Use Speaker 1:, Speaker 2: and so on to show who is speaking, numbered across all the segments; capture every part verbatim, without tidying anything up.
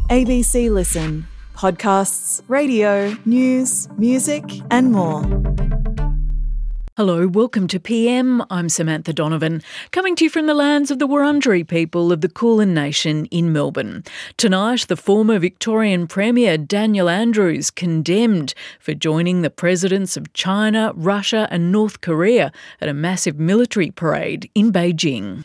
Speaker 1: A B C Listen. Podcasts, radio, news, music and more.
Speaker 2: Hello, welcome to P M. I'm Samantha Donovan, coming to you from the lands of the Wurundjeri people of the Kulin Nation in Melbourne. Tonight, the former Victorian Premier Daniel Andrews condemned for joining the presidents of China, Russia and North Korea at a massive military parade in Beijing.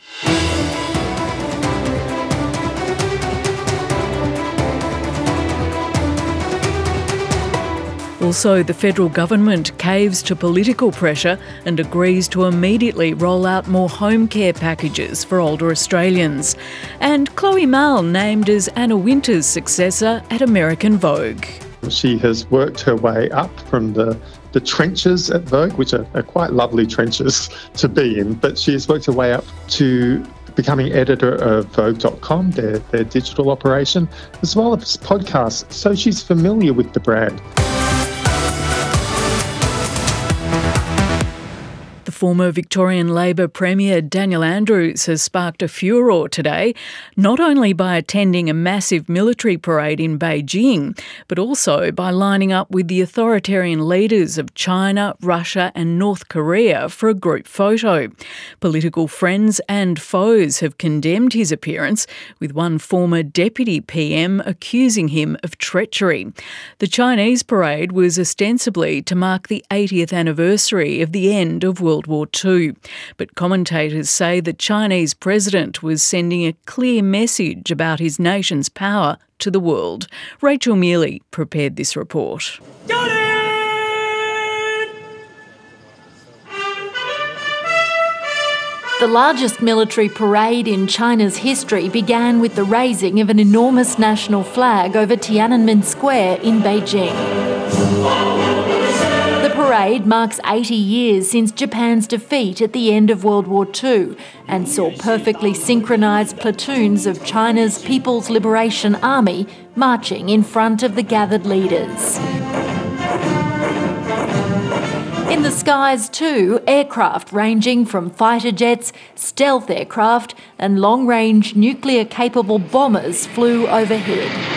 Speaker 2: Also, the federal government caves to political pressure and agrees to immediately roll out more home care packages for older Australians. And Chloe Mal named as Anna Wintour's successor at American Vogue.
Speaker 3: She has worked her way up from the, the trenches at Vogue, which are, are quite lovely trenches to be in, but she has worked her way up to becoming editor of Vogue dot com, their, their digital operation, as well as podcasts, so she's familiar with the brand.
Speaker 2: Former Victorian Labor Premier Daniel Andrews has sparked a furore today, not only by attending a massive military parade in Beijing, but also by lining up with the authoritarian leaders of China, Russia and North Korea for a group photo. Political friends and foes have condemned his appearance, with one former deputy P M accusing him of treachery. The Chinese parade was ostensibly to mark the eightieth anniversary of the end of World War Two. But commentators say the Chinese president was sending a clear message about his nation's power to the world. Rachel Mealy prepared this report.
Speaker 4: Got it!
Speaker 5: The largest military parade in China's history began with the raising of an enormous national flag over Tiananmen Square in Beijing. The parade marks eighty years since Japan's defeat at the end of World War Two and saw perfectly synchronised platoons of China's People's Liberation Army marching in front of the gathered leaders. In the skies too, aircraft ranging from fighter jets, stealth aircraft and long-range nuclear-capable bombers flew overhead,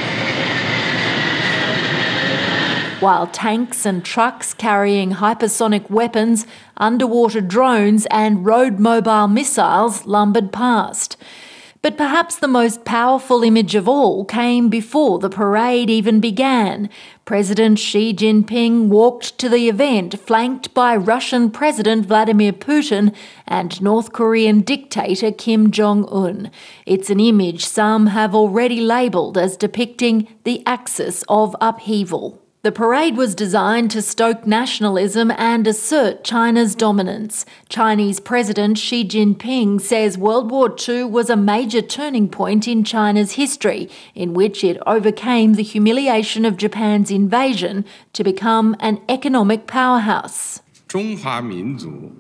Speaker 5: while tanks and trucks carrying hypersonic weapons, underwater drones and road mobile missiles lumbered past. But perhaps the most powerful image of all came before the parade even began. President Xi Jinping walked to the event flanked by Russian President Vladimir Putin and North Korean dictator Kim Jong-un. It's an image some have already labelled as depicting the axis of upheaval. The parade was designed to stoke nationalism and assert China's dominance. Chinese President Xi Jinping says World War Two was a major turning point in China's history, in which it overcame the humiliation of Japan's invasion to become an economic powerhouse.
Speaker 6: The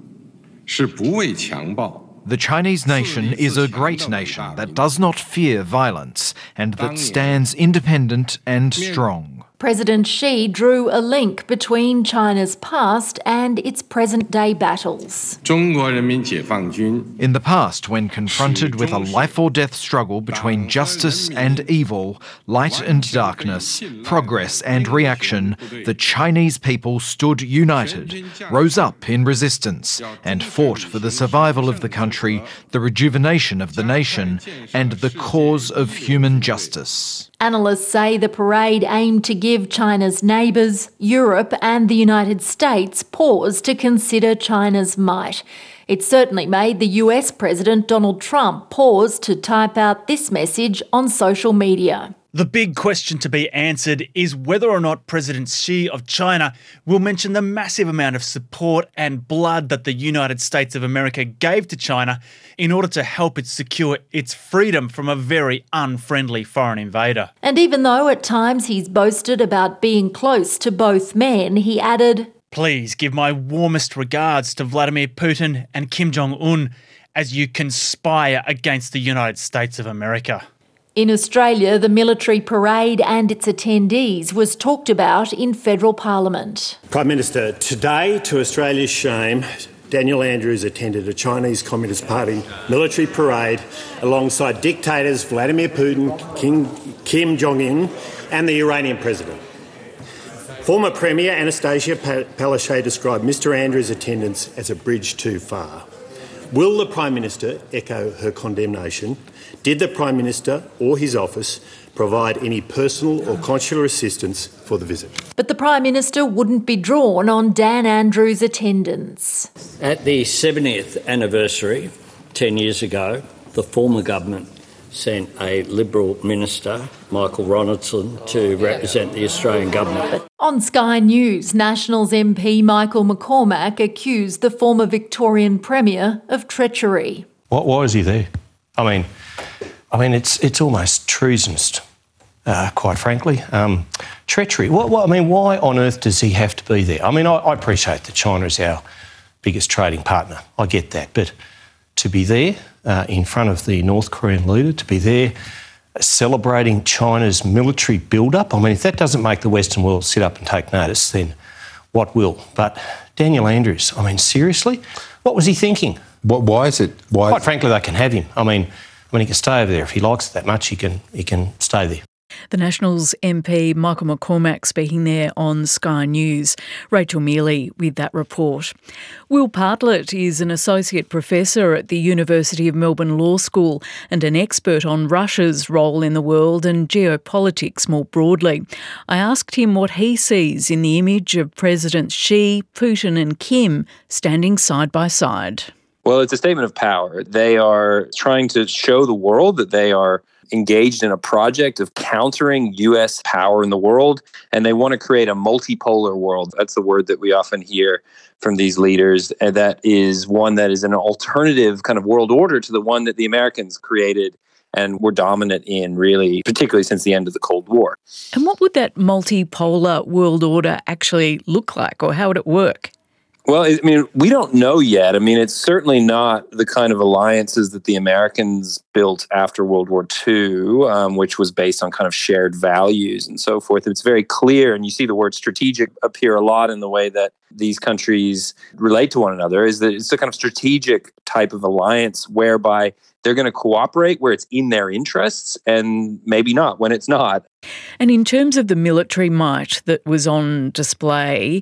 Speaker 6: Chinese nation is a great nation that does not fear violence and that stands independent and strong.
Speaker 5: President Xi drew a link between China's past and its present-day battles.
Speaker 6: In the past, when confronted with a life-or-death struggle between justice and evil, light and darkness, progress and reaction, the Chinese people stood united, rose up in resistance, and fought for the survival of the country, the rejuvenation of the nation, and the cause of human justice.
Speaker 5: Analysts say the parade aimed to give China's neighbours, Europe and the United States pause to consider China's might. It certainly made the U S President Donald Trump pause to type out this message on social media.
Speaker 4: The big question to be answered is whether or not President Xi of China will mention the massive amount of support and blood that the United States of America gave to China in order to help it secure its freedom from a very unfriendly foreign invader.
Speaker 5: And even though at times he's boasted about being close to both men, he added,
Speaker 4: "Please give my warmest regards to Vladimir Putin and Kim Jong-un as you conspire against the United States of America."
Speaker 5: In Australia, the military parade and its attendees was talked about in federal parliament.
Speaker 7: Prime Minister, today, to Australia's shame, Daniel Andrews attended a Chinese Communist Party military parade alongside dictators Vladimir Putin, King, Kim Jong-un and the Iranian president. Former Premier Anastasia Palaszczuk described Mr Andrews' attendance as a bridge too far. Will the Prime Minister echo her condemnation? Did the Prime Minister or his office provide any personal or consular assistance for the visit?
Speaker 5: But the Prime Minister wouldn't be drawn on Dan Andrews' attendance.
Speaker 8: At the seventieth anniversary, ten years ago, the former government sent a Liberal minister, Michael Ronaldson, to represent the Australian government.
Speaker 5: But on Sky News, Nationals M P Michael McCormack accused the former Victorian Premier of treachery.
Speaker 9: What, why is he there? I mean, I mean, it's it's almost treasonous, uh, quite frankly. Um, treachery. What, what? I mean, why on earth does he have to be there? I mean, I, I appreciate that China is our biggest trading partner. I get that, but to be there uh, in front of the North Korean leader, to be there celebrating China's military build-up, I mean, if that doesn't make the Western world sit up and take notice, then what will? But Daniel Andrews, I mean, seriously, what was he thinking?
Speaker 10: What, why is it? Why?
Speaker 9: Quite frankly, they can have him. I mean, I mean, he can stay over there if he likes it that much. He can he can stay there.
Speaker 2: The Nationals M P Michael McCormack speaking there on Sky News. Rachel Mealy with that report. Will Bartlett is an associate professor at the University of Melbourne Law School and an expert on Russia's role in the world and geopolitics more broadly. I asked him what he sees in the image of Presidents Xi, Putin and Kim standing side by side.
Speaker 11: Well, it's a statement of power. They are trying to show the world that they are engaged in a project of countering U S power in the world, and they want to create a multipolar world. That's the word that we often hear from these leaders, and that is one that is an alternative kind of world order to the one that the Americans created and were dominant in, really, particularly since the end of the Cold War.
Speaker 2: And what would that multipolar world order actually look like, or how would it work?
Speaker 11: Well, I mean, we don't know yet. I mean, it's certainly not the kind of alliances that the Americans built after World War Two, um, which was based on kind of shared values and so forth. It's very clear, and you see the word strategic appear a lot in the way that these countries relate to one another, is that it's a kind of strategic type of alliance whereby they're going to cooperate where it's in their interests and maybe not when it's not.
Speaker 2: And in terms of the military might that was on display,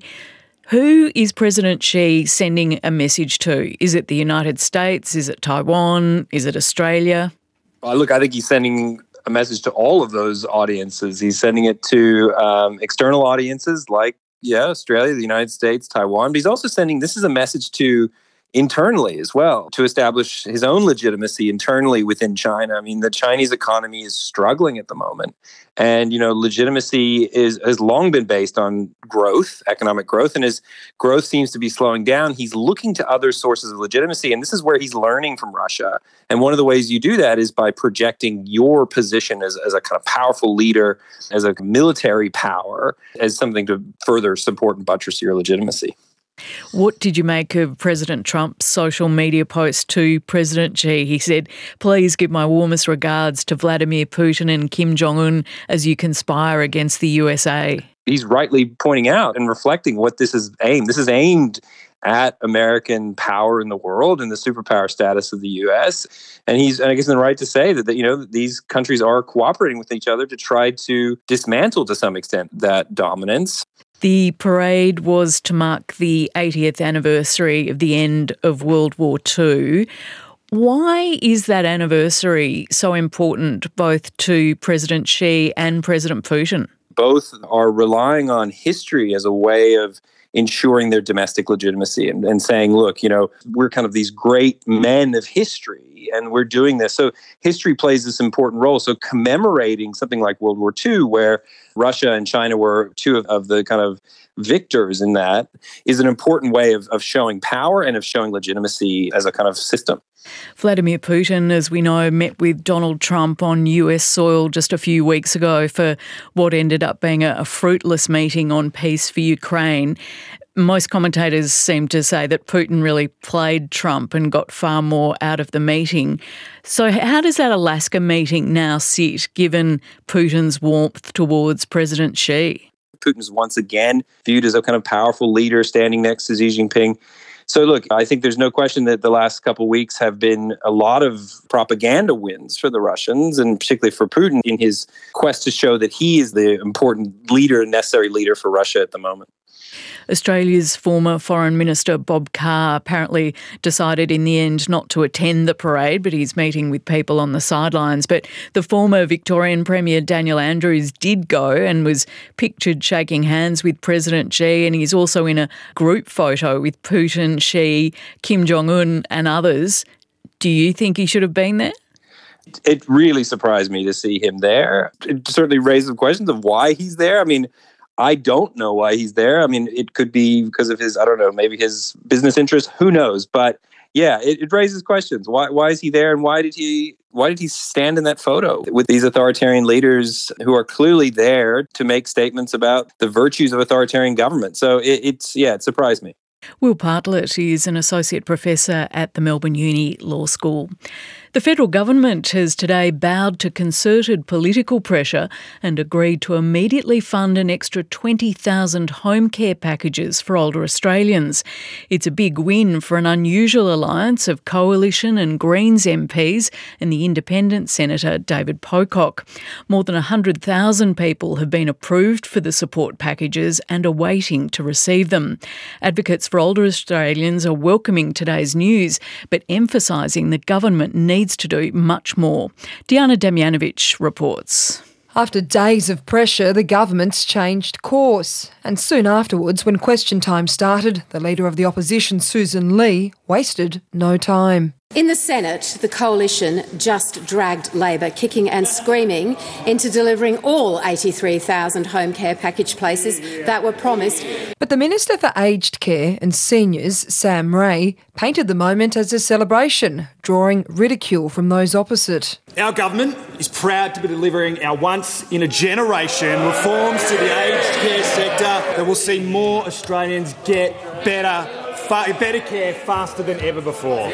Speaker 2: who is President Xi sending a message to? Is it the United States? Is it Taiwan? Is it Australia?
Speaker 11: Well, look, I think he's sending a message to all of those audiences. He's sending it to um, external audiences like, yeah, Australia, the United States, Taiwan. But he's also sending, this is a message to internally as well, to establish his own legitimacy internally within China. I mean, the Chinese economy is struggling at the moment. And, you know, legitimacy is has long been based on growth, economic growth. And as growth seems to be slowing down, he's looking to other sources of legitimacy. And this is where he's learning from Russia. And one of the ways you do that is by projecting your position as, as a kind of powerful leader, as a military power, as something to further support and buttress your legitimacy.
Speaker 2: What did you make of President Trump's social media post to President Xi? He said, "Please give my warmest regards to Vladimir Putin and Kim Jong-un as you conspire against the U S A."
Speaker 11: He's rightly pointing out and reflecting what this is aimed. This is aimed at American power in the world and the superpower status of the U S. And he's, I guess, in the right to say that, that you know, these countries are cooperating with each other to try to dismantle, to some extent, that dominance.
Speaker 2: The parade was to mark the eightieth anniversary of the end of World War Two. Why is that anniversary so important both to President Xi and President Putin?
Speaker 11: Both are relying on history as a way of ensuring their domestic legitimacy and, and saying, look, you know, we're kind of these great men of history and we're doing this. So history plays this important role. So commemorating something like World War Two, where Russia and China were two of, of the kind of victors in that, is an important way of, of showing power and of showing legitimacy as a kind of system.
Speaker 2: Vladimir Putin, as we know, met with Donald Trump on U S soil just a few weeks ago for what ended up being a, a fruitless meeting on peace for Ukraine. Most commentators seem to say that Putin really played Trump and got far more out of the meeting. So how does that Alaska meeting now sit, given Putin's warmth towards President Xi?
Speaker 11: Putin is once again viewed as a kind of powerful leader standing next to Xi Jinping. So look, I think there's no question that the last couple of weeks have been a lot of propaganda wins for the Russians, and particularly for Putin in his quest to show that he is the important leader, necessary leader for Russia at the moment.
Speaker 2: Australia's former Foreign Minister Bob Carr apparently decided in the end not to attend the parade, but he's meeting with people on the sidelines. But the former Victorian Premier Daniel Andrews did go and was pictured shaking hands with President Xi, and he's also in a group photo with Putin, Xi, Kim Jong-un and others. Do you think he should have been there?
Speaker 11: It really surprised me to see him there. It certainly raised some questions of why he's there. I mean, I don't know why he's there. I mean, it could be because of his, I don't know, maybe his business interests. Who knows? But yeah, it, it raises questions. Why why is he there, and why did he why did he stand in that photo with these authoritarian leaders who are clearly there to make statements about the virtues of authoritarian government? So it, it's yeah, it surprised me.
Speaker 2: Will Bartlett is an associate professor at the Melbourne Uni Law School. The federal government has today bowed to concerted political pressure and agreed to immediately fund an extra twenty thousand home care packages for older Australians. It's a big win for an unusual alliance of Coalition and Greens M Ps and the Independent Senator David Pocock. More than one hundred thousand people have been approved for the support packages and are waiting to receive them. Advocates for older Australians are welcoming today's news, but emphasising the government needs to do much more. Diana Damjanovic reports.
Speaker 10: After days of pressure, the government's changed course. And soon afterwards, when question time started, the leader of the opposition, Susan Lee, wasted no time.
Speaker 12: In the Senate, the Coalition just dragged Labor kicking and screaming into delivering all eighty-three thousand home care package places that were promised.
Speaker 10: But the Minister for Aged Care and Seniors, Sam Ray, painted the moment as a celebration, drawing ridicule from those opposite.
Speaker 13: Our government is proud to be delivering our once-in-a-generation reforms to the aged care sector that will see more Australians get better better care faster than ever before.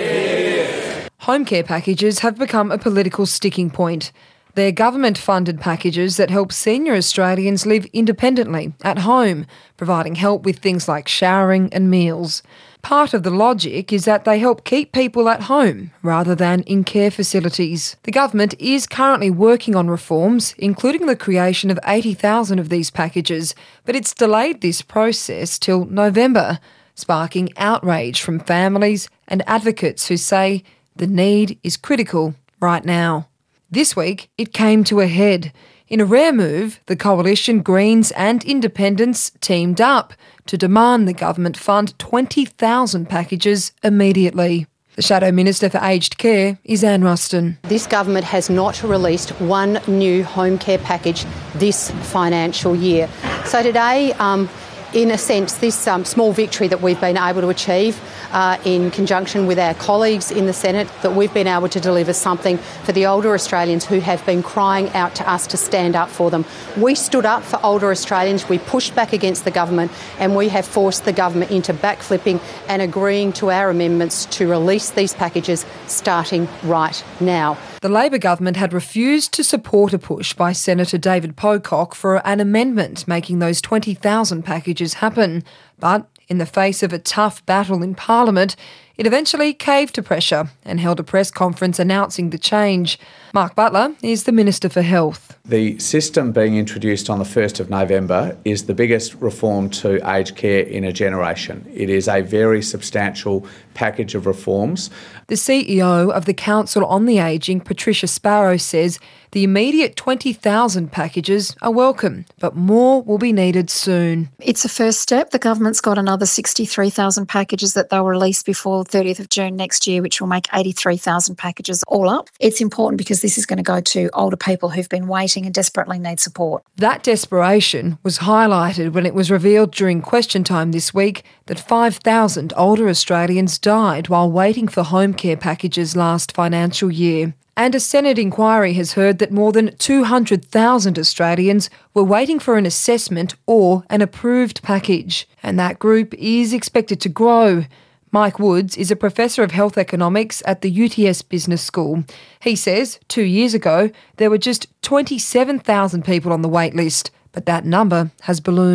Speaker 10: Home care packages have become a political sticking point. They're government-funded packages that help senior Australians live independently at home, providing help with things like showering and meals. Part of the logic is that they help keep people at home rather than in care facilities. The government is currently working on reforms, including the creation of eighty thousand of these packages, but it's delayed this process till November, sparking outrage from families and advocates who say the need is critical right now. This week, it came to a head. In a rare move, the Coalition, Greens and Independents teamed up to demand the government fund twenty thousand packages immediately. The Shadow Minister for Aged Care is Anne Ruston.
Speaker 14: This government has not released one new home care package this financial year. So today, um, in a sense, this um, small victory that we've been able to achieve uh, in conjunction with our colleagues in the Senate, that we've been able to deliver something for the older Australians who have been crying out to us to stand up for them. We stood up for older Australians, we pushed back against the government, and we have forced the government into backflipping and agreeing to our amendments to release these packages starting right now.
Speaker 10: The Labor government had refused to support a push by Senator David Pocock for an amendment making those twenty thousand packages happen. But in the face of a tough battle in Parliament, it eventually caved to pressure and held a press conference announcing the change. Mark Butler is the Minister for Health.
Speaker 15: The system being introduced on the first of November is the biggest reform to aged care in a generation. It is a very substantial package of reforms.
Speaker 10: The C E O of the Council on the Ageing, Patricia Sparrow, says the immediate twenty thousand packages are welcome, but more will be needed soon.
Speaker 16: It's a first step. The government's got another sixty-three thousand packages that they'll release before thirtieth of June next year, which will make eighty-three thousand packages all up. It's important because this is going to go to older people who've been waiting and desperately need support.
Speaker 10: That desperation was highlighted when it was revealed during question time this week that five thousand older Australians died while waiting for home care packages last financial year. And a Senate inquiry has heard that more than two hundred thousand Australians were waiting for an assessment or an approved package. And that group is expected to grow. Mike Woods is a professor of health economics at the U T S Business School. He says two years ago there were just twenty-seven thousand people on the wait list, but that number has ballooned.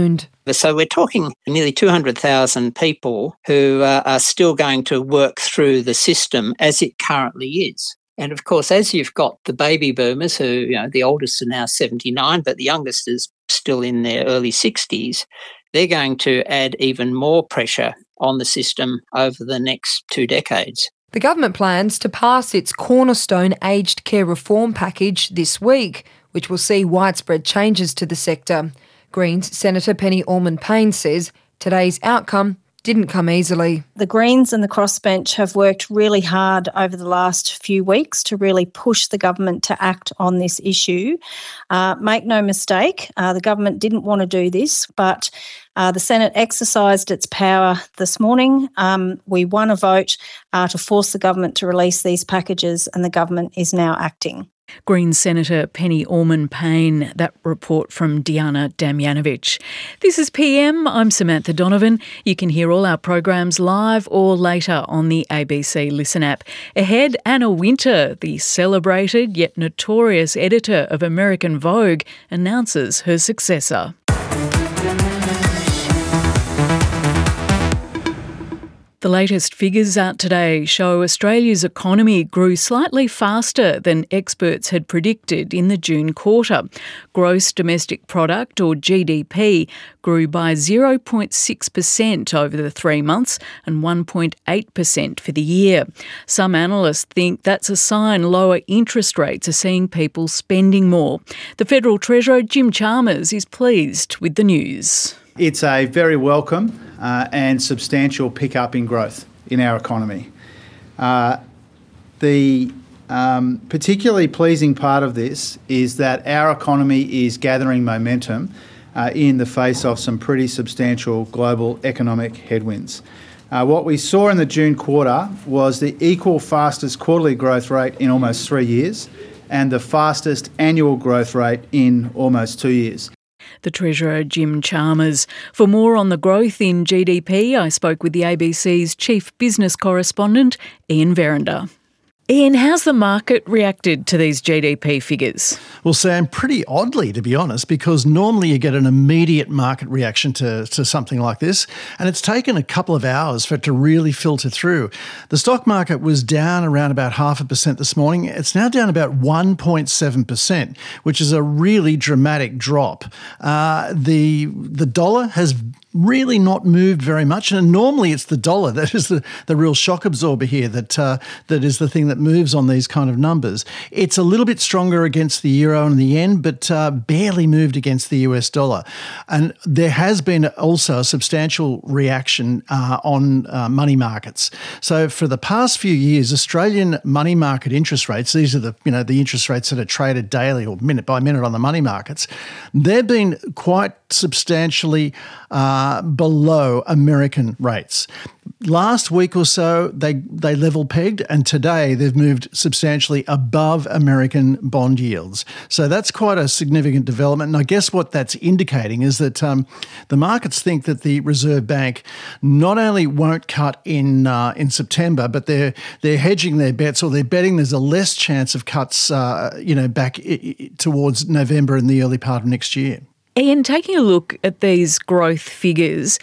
Speaker 17: So we're talking nearly two hundred thousand people who uh, are still going to work through the system as it currently is. And of course, as you've got the baby boomers who, you know, the oldest are now seventy-nine, but the youngest is still in their early sixties, they're going to add even more pressure on the system over the next two decades.
Speaker 10: The government plans to pass its cornerstone aged care reform package this week, which will see widespread changes to the sector. Greens Senator Penny Allman-Payne says today's outcome didn't come easily.
Speaker 18: The Greens and the crossbench have worked really hard over the last few weeks to really push the government to act on this issue. Uh, make no mistake, uh, the government didn't want to do this, but uh, the Senate exercised its power this morning. Um, we won a vote uh, to force the government to release these packages, and the government is now acting.
Speaker 2: Greens Senator Penny Allman-Payne, that report from Diana Damjanovic. This is P M, I'm Samantha Donovan. You can hear all our programs live or later on the A B C Listen app. Ahead, Anna Wintour, the celebrated yet notorious editor of American Vogue, announces her successor. The latest figures out today show Australia's economy grew slightly faster than experts had predicted in the June quarter. Gross domestic product, or G D P, grew by zero point six percent over the three months and one point eight percent for the year. Some analysts think that's a sign lower interest rates are seeing people spending more. The Federal Treasurer, Jim Chalmers, is pleased with the news.
Speaker 19: It's a very welcome uh, and substantial pickup in growth in our economy. Uh, the um, particularly pleasing part of this is that our economy is gathering momentum uh, in the face of some pretty substantial global economic headwinds. Uh, what we saw in the June quarter was the equal fastest quarterly growth rate in almost three years and the fastest annual growth rate in almost two years.
Speaker 2: The Treasurer, Jim Chalmers. For more on the growth in G D P, I spoke with the A B C's Chief Business Correspondent, Ian Verinder. Ian, how's the market reacted to these G D P figures?
Speaker 20: Well, Sam, pretty oddly, to be honest, because normally you get an immediate market reaction to, to something like this, and it's taken a couple of hours for it to really filter through. The stock market was down around about half a percent this morning. It's now down about one point seven percent, which is a really dramatic drop. Uh, the the dollar has really not moved very much, and normally it's the dollar that is the, the real shock absorber here, that uh, that is the thing that moves on these kind of numbers. It's a little bit stronger against the euro and the yen, but uh, barely moved against the U S dollar. And there has been also a substantial reaction uh, on uh, money markets. So for the past few years, Australian money market interest rates, these are the you know the interest rates that are traded daily or minute by minute on the money markets, they've been quite substantially uh, below American rates. Last week or so, they they level pegged, and today they've moved substantially above American bond yields. So that's quite a significant development. And I guess what that's indicating is that um, the markets think that the Reserve Bank not only won't cut in uh, in September, but they're they're hedging their bets, or they're betting there's a less chance of cuts, uh, you know, back I- I towards November and the early part of next year.
Speaker 2: Ian, taking a look at these growth figures,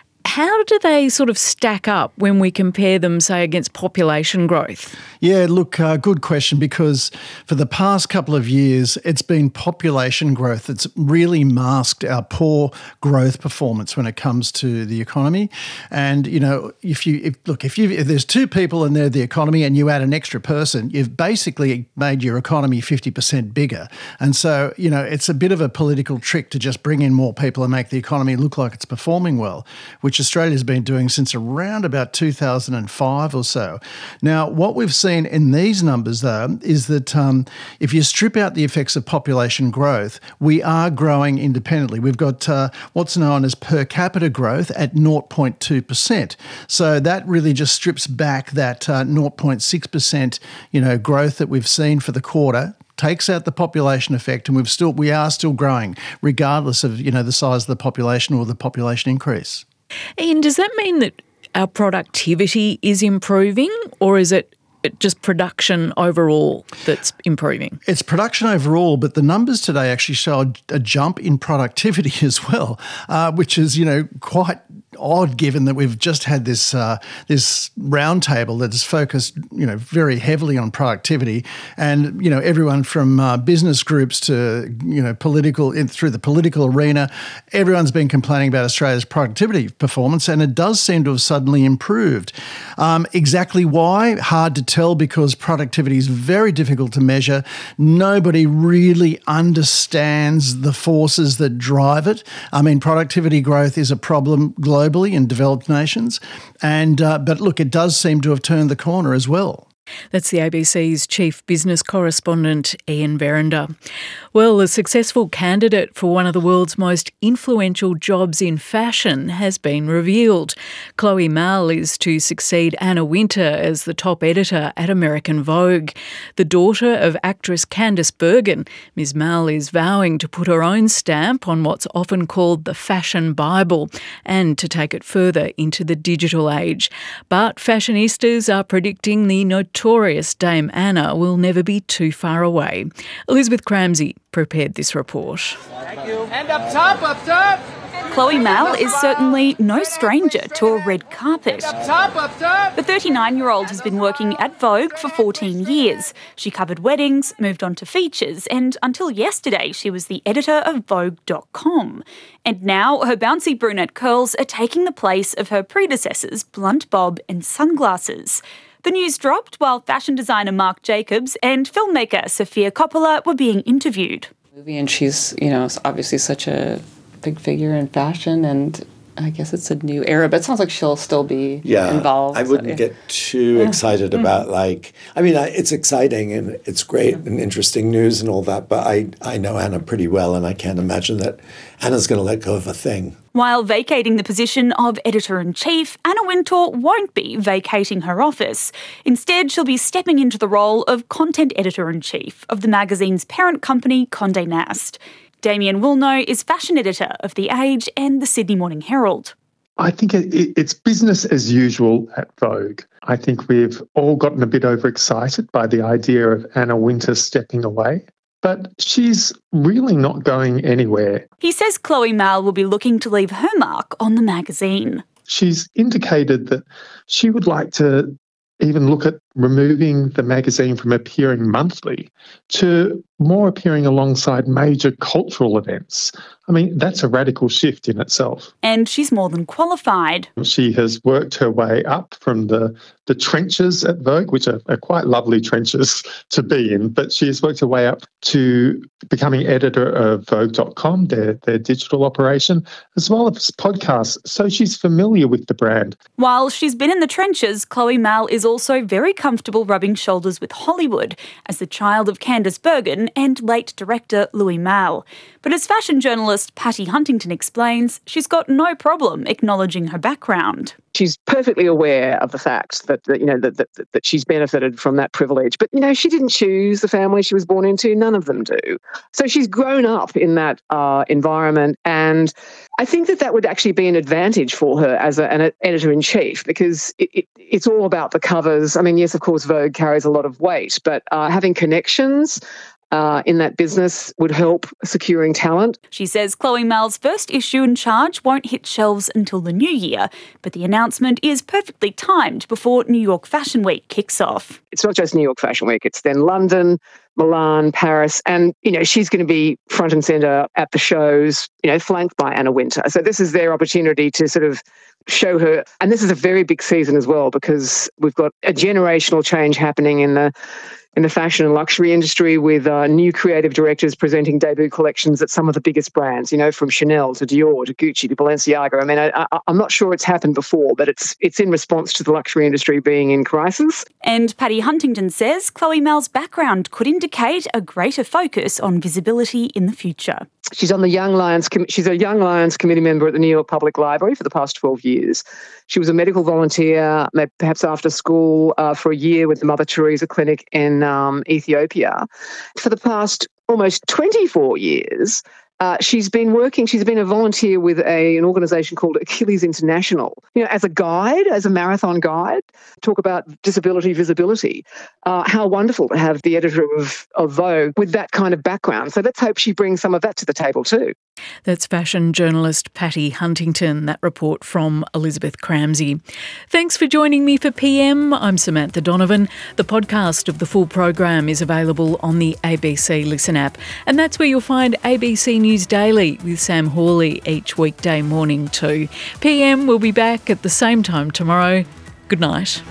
Speaker 2: how do they sort of stack up when we compare them, say, against population growth?
Speaker 20: Yeah, look, uh, good question, because for the past couple of years, it's been population growth that's really masked our poor growth performance when it comes to the economy. And, you know, if you if, look, if you if there's two people and they're the economy and you add an extra person, you've basically made your economy fifty percent bigger. And so, you know, it's a bit of a political trick to just bring in more people and make the economy look like it's performing well, which Australia's been doing since around about two thousand five or so. Now, what we've seen in these numbers, though, is that um, if you strip out the effects of population growth, we are growing independently. We've got uh, what's known as per capita growth at zero point two percent. So that really just strips back that uh, zero point six percent, you know, growth that we've seen for the quarter, takes out the population effect, and we've still we are still growing, regardless of, you know, the size of the population or the population increase.
Speaker 2: Ian, does that mean that our productivity is improving, or is it it just production overall that's improving?
Speaker 20: It's production overall, but the numbers today actually show a, a jump in productivity as well, uh, which is, you know, quite odd given that we've just had this uh, this roundtable that is focused, you know, very heavily on productivity, and you know, everyone from uh, business groups to you know political in, through the political arena, everyone's been complaining about Australia's productivity performance, and it does seem to have suddenly improved. Um, exactly why? Hard to tell, because productivity is very difficult to measure. Nobody really understands the forces that drive it. I mean, productivity growth is a problem globally in developed nations, and uh, but look, it does seem to have turned the corner as well.
Speaker 2: That's the A B C's chief business correspondent, Ian Verinder. Well, a successful candidate for one of the world's most influential jobs in fashion has been revealed. Chloe Mal is to succeed Anna Wintour as the top editor at American Vogue. The daughter of actress Candice Bergen, Miz Mal is vowing to put her own stamp on what's often called the fashion Bible and to take it further into the digital age. But fashionistas are predicting the notorious Dame Anna will never be too far away. Elizabeth Cramsey prepared this report.
Speaker 21: Thank you. And up top, up top.
Speaker 22: Chloe Mal is certainly no stranger to a red carpet.
Speaker 21: Up top, up top.
Speaker 22: The thirty-nine-year-old has been working at Vogue for fourteen years. She covered weddings, moved on to features, and until yesterday she was the editor of Vogue dot com. And now her bouncy brunette curls are taking the place of her predecessors' blunt bob and sunglasses. The news dropped while fashion designer Marc Jacobs and filmmaker Sofia Coppola were being interviewed.
Speaker 23: And she's, you know, obviously such a big figure in fashion, and I guess it's a new era, but it sounds like she'll still be
Speaker 24: yeah,
Speaker 23: involved.
Speaker 24: I wouldn't so, yeah. get too excited mm-hmm. about, like, I mean, I, it's exciting and it's great and interesting news and all that, but I, I know Anna pretty well, and I can't imagine that Anna's going to let go of a thing.
Speaker 22: While vacating the position of editor-in-chief, Anna Wintour won't be vacating her office. Instead, she'll be stepping into the role of content editor-in-chief of the magazine's parent company, Condé Nast. Damien Wilno is fashion editor of The Age and the Sydney Morning Herald.
Speaker 3: I think it, it, it's business as usual at Vogue. I think we've all gotten a bit overexcited by the idea of Anna Wintour stepping away, but she's really not going anywhere.
Speaker 22: He says Chloe Mal will be looking to leave her mark on the magazine.
Speaker 3: She's indicated that she would like to even look at removing the magazine from appearing monthly to more appearing alongside major cultural events. I mean, that's a radical shift in itself.
Speaker 22: And she's more than qualified.
Speaker 3: She has worked her way up from the, the trenches at Vogue, which are, are quite lovely trenches to be in, but she has worked her way up to becoming editor of Vogue dot com, their, their digital operation, as well as podcasts. So she's familiar with the brand.
Speaker 22: While she's been in the trenches, Chloe Mal is also very comfortable rubbing shoulders with Hollywood as the child of Candice Bergen and late director Louis Malle. But as fashion journalist Patty Huntington explains, she's got no problem acknowledging her background.
Speaker 25: She's perfectly aware of the fact that, that you know that, that that she's benefited from that privilege. But you know, she didn't choose the family she was born into. None of them do. So she's grown up in that uh, environment, and I think that that would actually be an advantage for her as a, an editor-in-chief, because it, it, it's all about the covers. I mean, yes, of course, Vogue carries a lot of weight, but uh, having connections Uh, in that business would help securing talent.
Speaker 22: She says Chloe Mal's first issue in charge won't hit shelves until the new year, but the announcement is perfectly timed before New York Fashion Week kicks off.
Speaker 25: It's not just New York Fashion Week, it's then London, Milan, Paris, and, you know, she's going to be front and centre at the shows, you know, flanked by Anna Wintour. So this is their opportunity to sort of show her, and this is a very big season as well, because we've got a generational change happening in the in the fashion and luxury industry, with uh, new creative directors presenting debut collections at some of the biggest brands, you know, from Chanel to Dior to Gucci to Balenciaga. I mean, I, I, I'm not sure it's happened before, but it's it's in response to the luxury industry being in crisis.
Speaker 22: And Patty Huntington says Chloe Mal's background could indicate a greater focus on visibility in the future.
Speaker 25: She's on the Young Lions. She's a Young Lions committee member at the New York Public Library for the past twelve years. She was a medical volunteer, perhaps after school, uh, for a year with the Mother Teresa Clinic in um, Ethiopia. For the past almost twenty-four years, Uh, she's been working, she's been a volunteer with a, an organisation called Achilles International, you know, as a guide, as a marathon guide, talk about disability visibility. Uh, how wonderful to have the editor of, of Vogue with that kind of background. So let's hope she brings some of that to the table too.
Speaker 2: That's fashion journalist Patty Huntington. That report from Elizabeth Cramsey. Thanks for joining me for P M. I'm Samantha Donovan. The podcast of the full program is available on the A B C Listen app. And that's where you'll find A B C News Daily with Sam Hawley each weekday morning too. P M will be back at the same time tomorrow. Good night.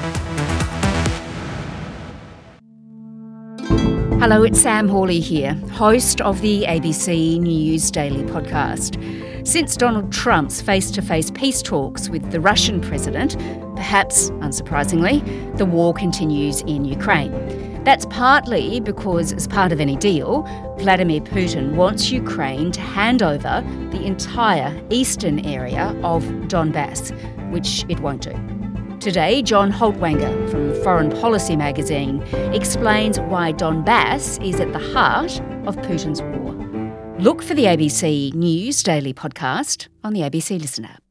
Speaker 1: Hello, it's Sam Hawley here, host of the A B C News Daily podcast. Since Donald Trump's face-to-face peace talks with the Russian president, perhaps unsurprisingly, the war continues in Ukraine. That's partly because, as part of any deal, Vladimir Putin wants Ukraine to hand over the entire eastern area of Donbass, which it won't do. Today, John Holtwanger from Foreign Policy magazine explains why Donbass is at the heart of Putin's war. Look for the A B C News Daily podcast on the A B C Listen app.